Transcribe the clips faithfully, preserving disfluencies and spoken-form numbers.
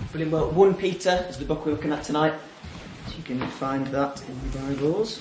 Brilliant. Well, First Peter is the book we're looking at tonight. So you can find that in the Bibles.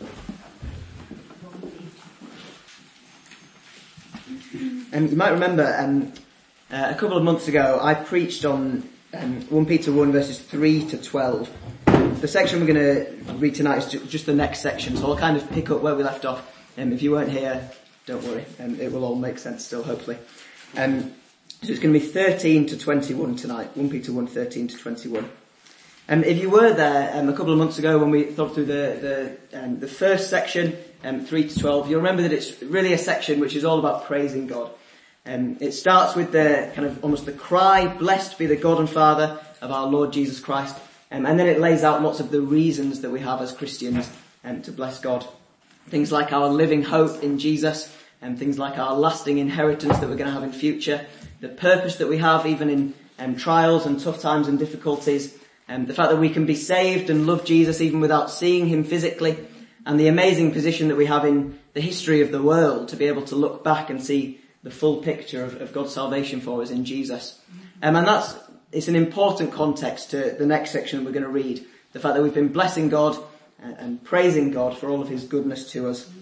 Um, you might remember um, uh, a couple of months ago I preached on um, First Peter one verses three to twelve. The section we're going to read tonight is ju- just the next section, so I'll kind of pick up where we left off. Um, if you weren't here, don't worry, um, it will all make sense still, hopefully. Um, so it's going to be thirteen to twenty-one tonight, First Peter one, thirteen to twenty-one. Um, if you were there um, a couple of months ago when we thought through the the, um, the first section, um, three to twelve, you'll remember that it's really a section which is all about praising God. Um, it starts with the kind of almost the cry, "Blessed be the God and Father of our Lord Jesus Christ," um, and then it lays out lots of the reasons that we have as Christians um, to bless God. Things like our living hope in Jesus, and things like our lasting inheritance that we're going to have in future, the purpose that we have even in um, trials and tough times and difficulties, and the fact that we can be saved and love Jesus even without seeing him physically, and the amazing position that we have in the history of the world to be able to look back and see the full picture of, of God's salvation for us in Jesus. Um, and that's, it's an important context to the next section we're going to read. The fact that we've been blessing God and, and praising God for all of his goodness to us.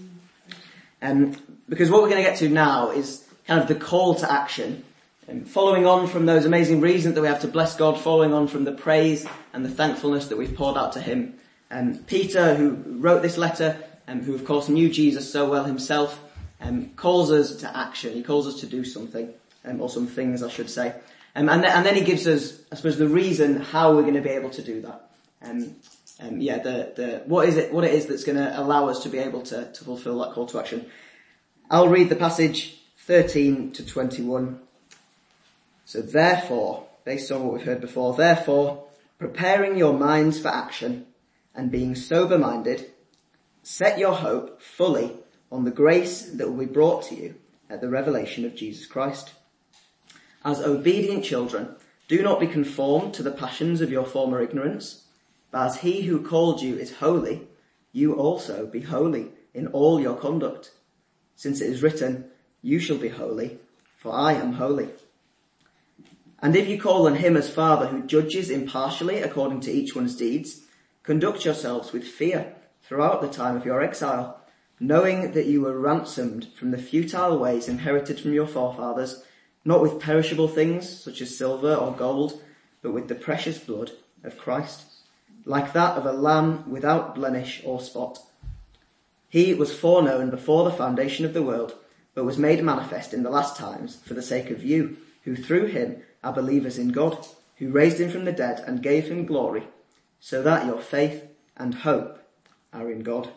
Um, because what we're going to get to now is kind of the call to action. Um, following on from those amazing reasons that we have to bless God, following on from the praise and the thankfulness that we've poured out to him. Um, Peter, who wrote this letter, and um, who of course knew Jesus so well himself, Um, calls us to action. He calls us to do something, um, or some things, I should say. Um, and, th- and then he gives us, I suppose, the reason how we're going to be able to do that. Um, um, yeah, the, the, what is it, what it is that's going to allow us to be able to, to fulfill that call to action. I'll read the passage thirteen to twenty-one. So therefore, based on what we've heard before, therefore, preparing your minds for action and being sober-minded, set your hope fully on the grace that will be brought to you at the revelation of Jesus Christ. As obedient children, do not be conformed to the passions of your former ignorance, but as he who called you is holy, you also be holy in all your conduct. Since it is written, you shall be holy, for I am holy. And if you call on him as Father who judges impartially according to each one's deeds, conduct yourselves with fear throughout the time of your exile, knowing that you were ransomed from the futile ways inherited from your forefathers, not with perishable things such as silver or gold, but with the precious blood of Christ, like that of a lamb without blemish or spot. He was foreknown before the foundation of the world, but was made manifest in the last times for the sake of you, who through him are believers in God, who raised him from the dead and gave him glory, so that your faith and hope are in God.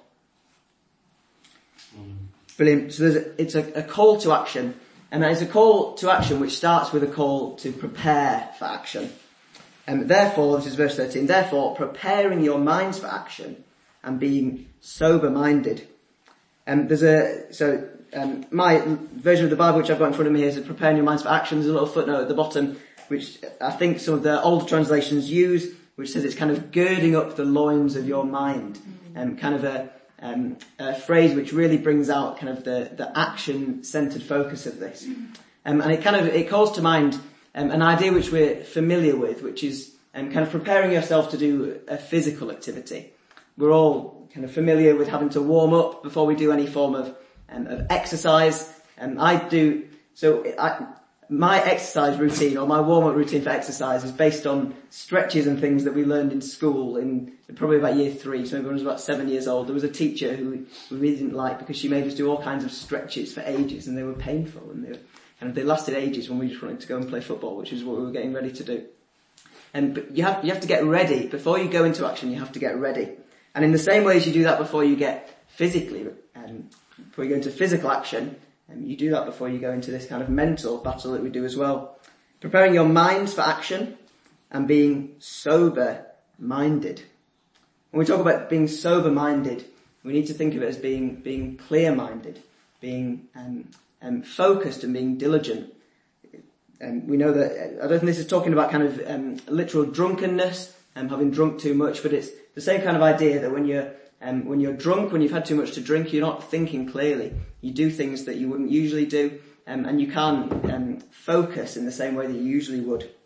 Brilliant. So there's a, it's a, a call to action, and it's a call to action which starts with a call to prepare for action. And therefore, this is verse thirteen, therefore preparing your minds for action and being sober-minded. And there's a, so um, my version of the Bible which I've got in front of me here is preparing your minds for action. There's a little footnote at the bottom which I think some of the older translations use, which says it's kind of girding up the loins of your mind, and kind of a Um, a phrase which really brings out kind of the, the action-centered focus of this. Um, and it kind of, it calls to mind um, an idea which we're familiar with, which is um, kind of preparing yourself to do a physical activity. We're all kind of familiar with having to warm up before we do any form of, um, of exercise. And um, I do, so I, my exercise routine or my warm-up routine for exercise is based on stretches and things that we learned in school in probably about year three. So maybe when I was about seven years old, there was a teacher who we really didn't like because she made us do all kinds of stretches for ages, and they were painful, and they were, and they lasted ages when we just wanted to go and play football, which is what we were getting ready to do. And but you have you have to get ready before you go into action. You have to get ready, and in the same way as you do that before you get physically, um, before you go into physical action. And you do that before you go into this kind of mental battle that we do as well. Preparing your minds for action and being sober-minded. When we talk about being sober-minded, we need to think of it as being, being clear-minded, being um, um, focused and being diligent. And we know that, I don't think this is talking about kind of um, literal drunkenness and having drunk too much, but it's the same kind of idea that when you're Um, when you're drunk, when you've had too much to drink, you're not thinking clearly. You do things that you wouldn't usually do, um, and you can't um, focus in the same way that you usually would.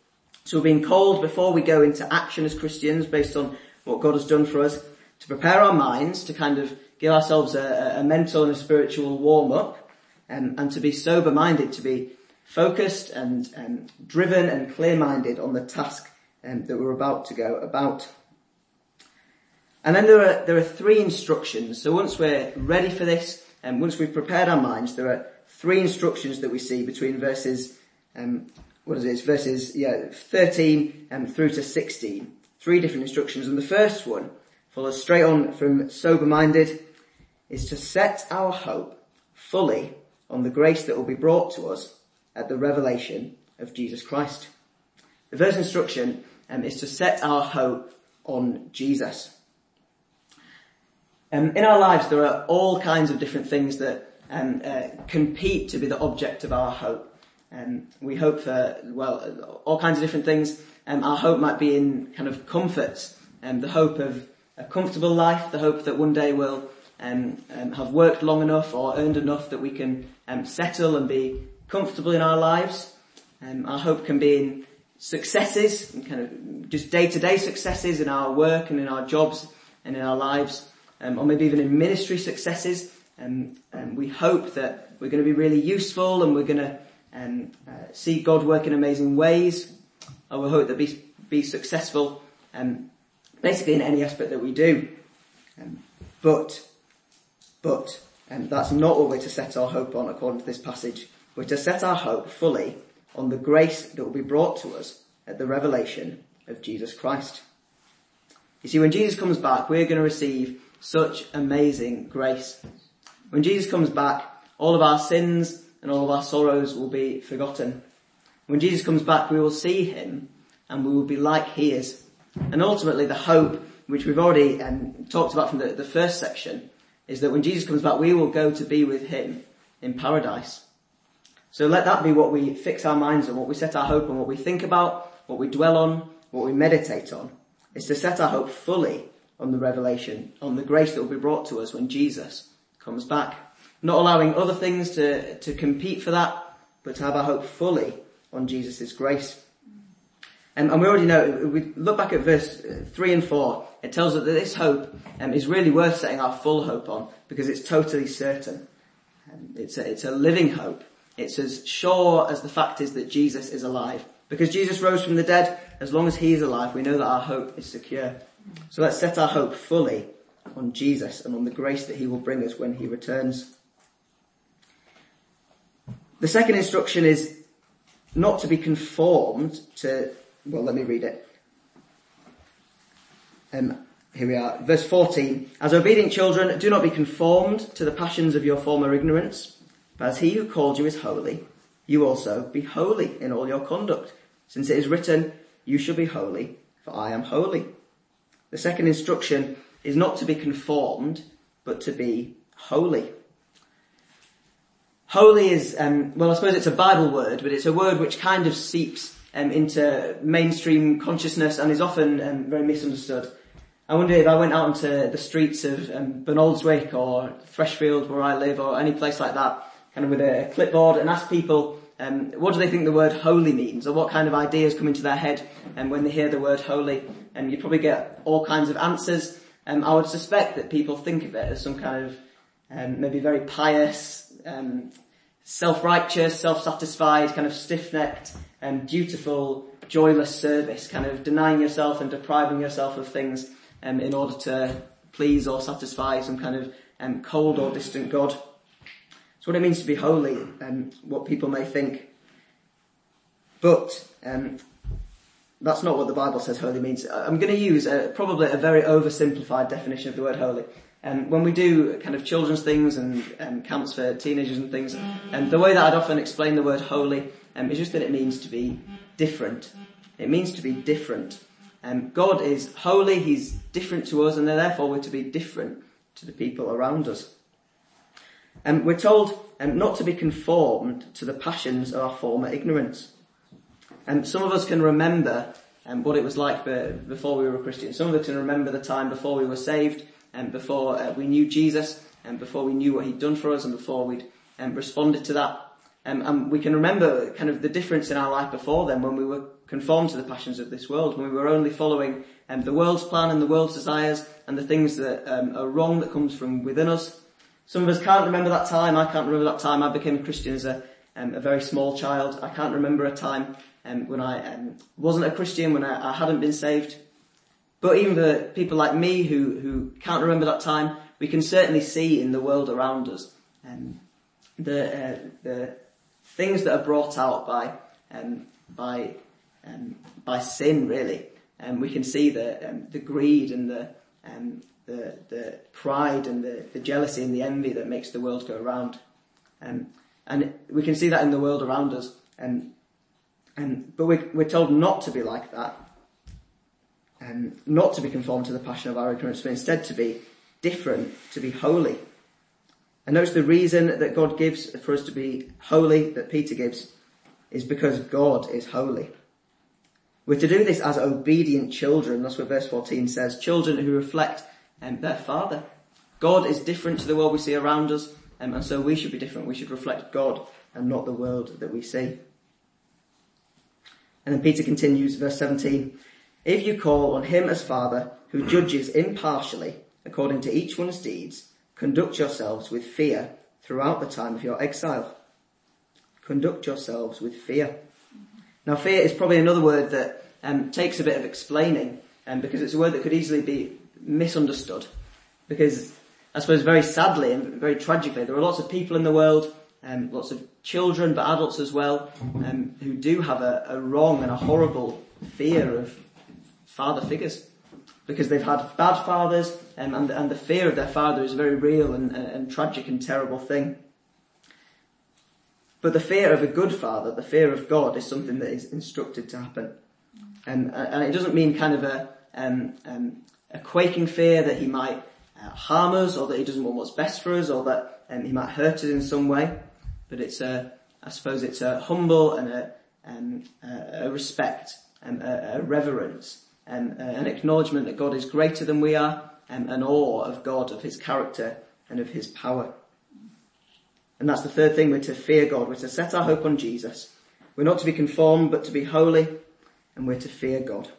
So we're being called before we go into action as Christians based on what God has done for us to prepare our minds, to kind of give ourselves a, a mental and a spiritual warm-up, um, and to be sober-minded, to be focused and um, driven and clear-minded on the task um, that we're about to go about. And then there are there are three instructions. So once we're ready for this, and once we've prepared our minds, there are three instructions that we see between verses, um, what is it, it's verses yeah, thirteen um, through to sixteen. Three different instructions. And the first one follows straight on from sober-minded, is to set our hope fully on the grace that will be brought to us at the revelation of Jesus Christ. The first instruction um, is to set our hope on Jesus. Um, in our lives, there are all kinds of different things that um, uh, compete to be the object of our hope. Um, we hope for, well, all kinds of different things. Um, our hope might be in kind of comforts, and um, the hope of a comfortable life, the hope that one day we'll um, um, have worked long enough or earned enough that we can um, settle and be comfortable in our lives. Um, our hope can be in successes, and kind of just day-to-day successes in our work and in our jobs and in our lives. Um, or maybe even in ministry successes. Um, and we hope that we're going to be really useful and we're going to um, uh, see God work in amazing ways. Or we hope that be be successful um, basically in any aspect that we do. Um, but, but um, that's not what we're to set our hope on according to this passage. We're to set our hope fully on the grace that will be brought to us at the revelation of Jesus Christ. You see, when Jesus comes back, we're going to receive such amazing grace. When Jesus comes back, all of our sins and all of our sorrows will be forgotten. When Jesus comes back, we will see him and we will be like he is. And ultimately the hope, which we've already um, talked about from the, the first section, is that when Jesus comes back, we will go to be with him in paradise. So let that be what we fix our minds on, what we set our hope on, what we think about, what we dwell on, what we meditate on, is to set our hope fully on the revelation, on the grace that will be brought to us when Jesus comes back. Not allowing other things to, to compete for that, but to have our hope fully on Jesus' grace. Um, and we already know, if we look back at verse three and four, it tells us that this hope um, is really worth setting our full hope on, because it's totally certain. Um, it's, a, it's a living hope. It's as sure as the fact is that Jesus is alive. Because Jesus rose from the dead, as long as he is alive, we know that our hope is secure. So let's set our hope fully on Jesus and on the grace that he will bring us when he returns. The second instruction is not to be conformed to, well, let me read it. Um, here we are, verse fourteen. As obedient children, do not be conformed to the passions of your former ignorance, but as he who called you is holy, you also be holy in all your conduct, since it is written, you shall be holy, for I am holy. The second instruction is not to be conformed, but to be holy. Holy is, um, well, I suppose it's a Bible word, but it's a word which kind of seeps um, into mainstream consciousness and is often um, very misunderstood. I wonder if I went out into the streets of um, Bernaldswick or Freshfield, where I live, or any place like that, kind of with a clipboard, and asked people, um, what do they think the word holy means, or what kind of ideas come into their head um, when they hear the word holy? And you'd probably get all kinds of answers. Um, I would suspect that people think of it as some kind of um, maybe very pious, um, self-righteous, self-satisfied, kind of stiff-necked, um, dutiful, joyless service, kind of denying yourself and depriving yourself of things um, in order to please or satisfy some kind of um, cold or distant God. That's what it means to be holy, and what people may think. But um, that's not what the Bible says holy means. I'm going to use a, probably a very oversimplified definition of the word holy. And um, when we do kind of children's things and um, camps for teenagers and things, and um, the way that I'd often explain the word holy um, is just that it means to be different. It means to be different. Um, God is holy, he's different to us, and therefore we're to be different to the people around us. And um, we're told um, not to be conformed to the passions of our former ignorance. And um, some of us can remember um, what it was like be- before we were Christians. Some of us can remember the time before we were saved, and before uh, we knew Jesus, and before we knew what he'd done for us, and before we'd um, responded to that. Um, and we can remember kind of the difference in our life before then, when we were conformed to the passions of this world, when we were only following um, the world's plan and the world's desires and the things that um, are wrong that comes from within us. Some of us can't remember that time. I can't remember that time I became a Christian as a, um, a very small child. I can't remember a time um, when I um, wasn't a Christian, when I, I hadn't been saved. But even for people like me who, who can't remember that time, we can certainly see in the world around us um, the uh, the things that are brought out by um, by um, by sin, really. And um, we can see the um, the greed and the um, the the pride and the, the jealousy and the envy that makes the world go round. Um, and we can see that in the world around us. And and but we're we're told not to be like that. And not to be conformed to the passion of our ignorance, but instead to be different, to be holy. And notice the reason that God gives for us to be holy, that Peter gives, is because God is holy. We're to do this as obedient children. That's what verse fourteen says. Children who reflect um, their Father. God is different to the world we see around us, um, and so we should be different. We should reflect God and not the world that we see. And then Peter continues, verse seventeen. If you call on him as Father, who judges impartially according to each one's deeds, conduct yourselves with fear throughout the time of your exile. Conduct yourselves with fear. Now, fear is probably another word that um, takes a bit of explaining, um, because it's a word that could easily be misunderstood. Because I suppose very sadly and very tragically, there are lots of people in the world, um, lots of children, but adults as well, um, who do have a, a wrong and a horrible fear of father figures, because they've had bad fathers, um, and, and the fear of their father is a very real and, and, and tragic and terrible thing. But the fear of a good father, the fear of God, is something that is instructed to happen. And, and it doesn't mean kind of a, um, um, a quaking fear that he might uh, harm us, or that he doesn't want what's best for us, or that um, he might hurt us in some way. But it's a, I suppose it's a humble and a, um, a respect and a, a reverence. Um, uh, an acknowledgement that God is greater than we are, um, an awe of God, of his character and of his power. And that's the third thing. We're to fear God. We're to set our hope on Jesus. We're not to be conformed, but to be holy, and we're to fear God.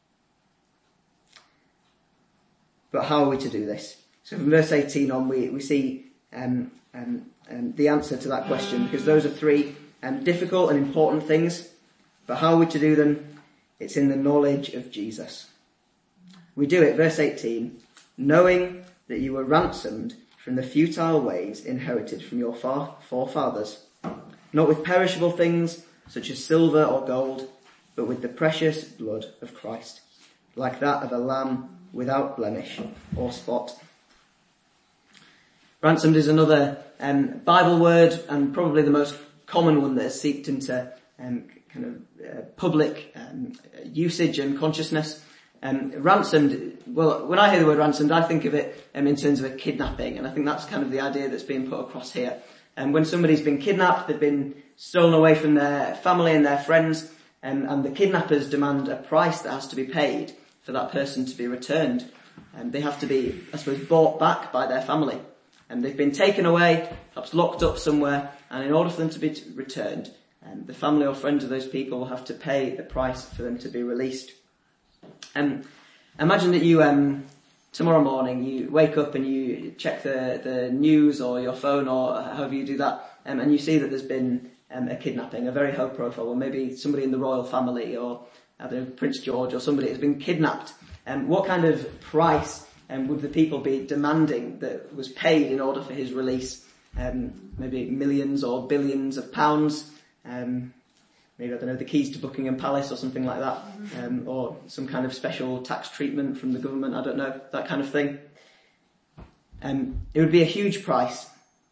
But how are we to do this? So from verse eighteen on, we, we see um, um, um, the answer to that question, because those are three um, difficult and important things. But how are we to do them? It's in the knowledge of Jesus. We do it, verse eighteen, knowing that you were ransomed from the futile ways inherited from your forefathers, not with perishable things such as silver or gold, but with the precious blood of Christ, like that of a lamb without blemish or spot. Ransomed is another um, Bible word, and probably the most common one that has seeped into um, kind of uh, public um, usage and consciousness. Um, ransomed, well, when I hear the word ransomed, I think of it um, in terms of a kidnapping, and I think that's kind of the idea that's being put across here. And um, when somebody's been kidnapped, they've been stolen away from their family and their friends, um, and the kidnappers demand a price that has to be paid for that person to be returned. And they have to be, I suppose, bought back by their family. And they've been taken away, perhaps locked up somewhere, and in order for them to be t- returned, um, the family or friends of those people will have to pay the price for them to be released. Um, imagine that you, um, tomorrow morning, you wake up and you check the, the news or your phone or however you do that, um, and you see that there's been um, a kidnapping, a very high profile, or maybe somebody in the royal family, or I don't know, Prince George or somebody has been kidnapped. Um, what kind of price um, would the people be demanding that was paid in order for his release? Um, maybe millions or billions of pounds. Um, maybe, I don't know, the keys to Buckingham Palace or something like that. Um, or some kind of special tax treatment from the government. I don't know, that kind of thing. Um, it would be a huge price.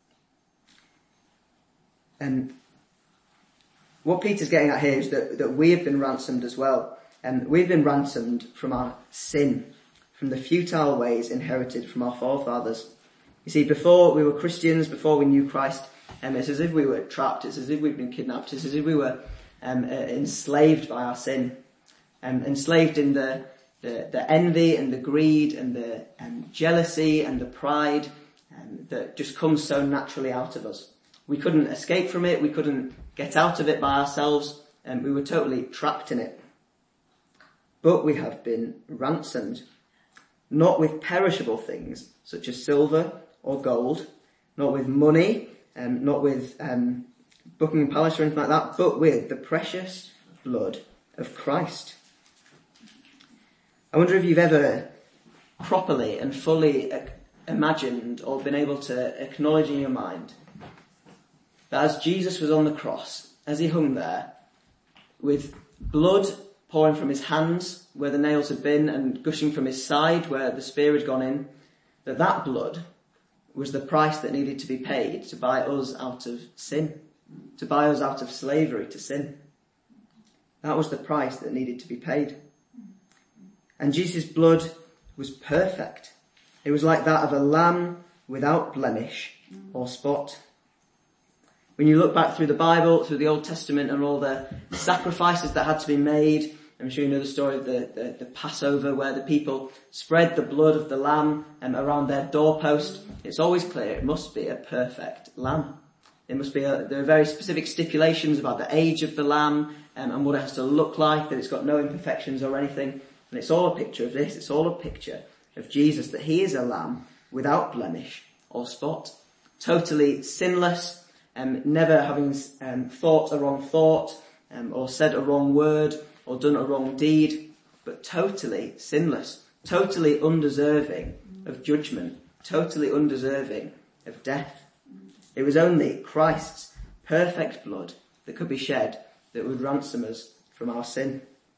And what Peter's getting at here is that, that we have been ransomed as well. And we've been ransomed from our sin, from the futile ways inherited from our forefathers. You see, before we were Christians, before we knew Christ, um, it's as if we were trapped, it's as if we'd been kidnapped, it's as if we were um, uh, enslaved by our sin, um, enslaved in the, the, the envy and the greed and the um, jealousy and the pride um, that just comes so naturally out of us. We couldn't escape from it. We couldn't get out of it by ourselves. And we were totally trapped in it. But we have been ransomed, not with perishable things such as silver or gold, not with money, um, not with um, Buckingham Palace or anything like that, but with the precious blood of Christ. I wonder if you've ever properly and fully imagined or been able to acknowledge in your mind that as Jesus was on the cross, as he hung there, with blood pouring from his hands where the nails had been and gushing from his side where the spear had gone in, that that blood was the price that needed to be paid to buy us out of sin, to buy us out of slavery to sin. That was the price that needed to be paid. And Jesus' blood was perfect. It was like that of a lamb without blemish or spot. When you look back through the Bible, through the Old Testament and all the sacrifices that had to be made, I'm sure you know the story of the, the, the Passover where the people spread the blood of the lamb um, around their doorpost. It's always clear it must be a perfect lamb. It must be a, there are very specific stipulations about the age of the lamb um, and what it has to look like, that it's got no imperfections or anything. And it's all a picture of this. It's all a picture of Jesus, that he is a lamb without blemish or spot, totally sinless, um, never having um, thought a wrong thought um, or said a wrong word or done a wrong deed, but totally sinless, totally undeserving of judgment, totally undeserving of death. It was only Christ's perfect blood that could be shed that would ransom us from our sin.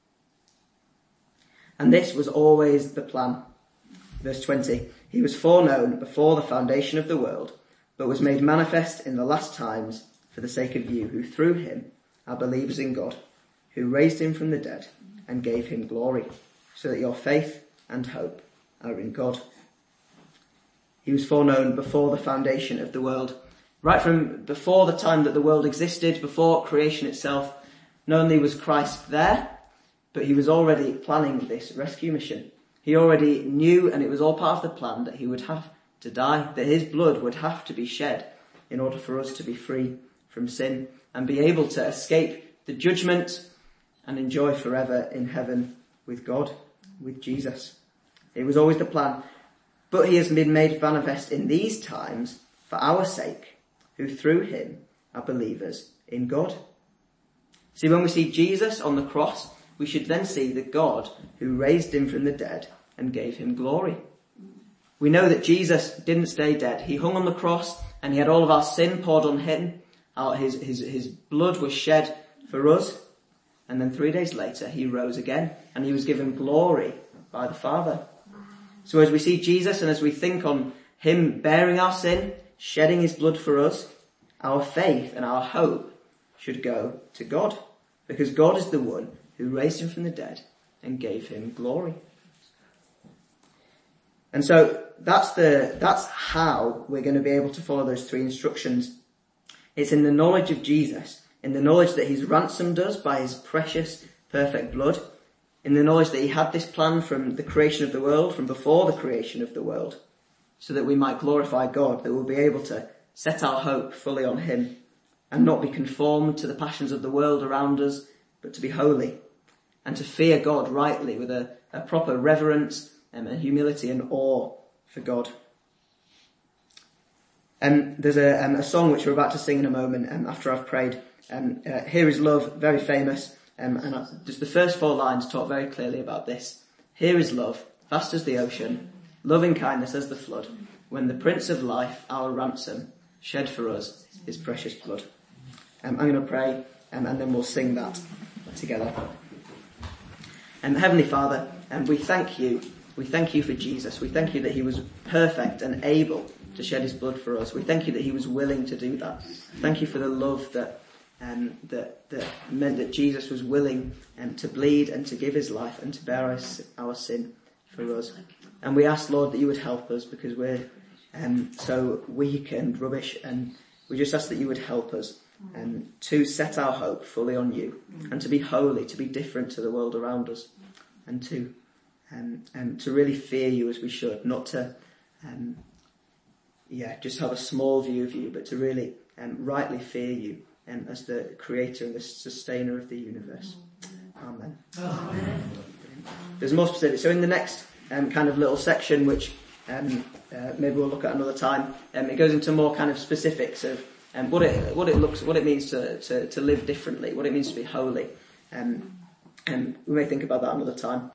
And this was always the plan. Verse twenty, he was foreknown before the foundation of the world, but was made manifest in the last times for the sake of you, who through him are believers in God, who raised him from the dead and gave him glory, so that your faith and hope are in God. He was foreknown before the foundation of the world. Right from before the time that the world existed, before creation itself, not only was Christ there, but he was already planning this rescue mission. He already knew, and it was all part of the plan, that he would have to die, that his blood would have to be shed in order for us to be free from sin and be able to escape the judgment and enjoy forever in heaven with God, with Jesus. It was always the plan. But he has been made manifest in these times for our sake, who through him are believers in God. See, when we see Jesus on the cross, we should then see the God who raised him from the dead and gave him glory. We know that Jesus didn't stay dead. He hung on the cross and he had all of our sin poured on him. Our, his, his, his blood was shed for us. And then three days later, he rose again and he was given glory by the Father. So as we see Jesus and as we think on him bearing our sin, shedding his blood for us, our faith and our hope should go to God, because God is the one who raised him from the dead and gave him glory. And so that's the, that's how we're going to be able to follow those three instructions. It's in the knowledge of Jesus, in the knowledge that he's ransomed us by his precious, perfect blood, in the knowledge that he had this plan from the creation of the world, from before the creation of the world, so that we might glorify God, that we'll be able to set our hope fully on him and not be conformed to the passions of the world around us, but to be holy and to fear God rightly with a, a proper reverence um, and humility and awe for God. And um, there's a, um, a song which we're about to sing in a moment um, after I've prayed. Um, uh, Here is Love, very famous. Um, and I, just the first four lines talk very clearly about this. Here is love, vast as the ocean, loving kindness as the flood, when the Prince of Life, our ransom, shed for us his precious blood. Um, I'm going to pray um, and then we'll sing that together. And um, Heavenly Father, um, we thank you. We thank you for Jesus. We thank you that he was perfect and able to shed his blood for us. We thank you that he was willing to do that. Thank you for the love that um, that, that meant that Jesus was willing um, to bleed and to give his life and to bear our, our sin for us. And we ask, Lord, that you would help us, because we're um, so weak and rubbish, and we just ask that you would help us um, to set our hope fully on you and to be holy, to be different to the world around us, and to um, and to really fear you as we should, not to um, yeah just have a small view of you, but to really um, rightly fear you um, as the creator and the sustainer of the universe. Amen. Amen. There's more specific. So in the next um, kind of little section, which um, uh, maybe we'll look at another time, um, it goes into more kind of specifics of um, what it what it looks, what it means to, to, to live differently, what it means to be holy. Um, and we may think about that another time.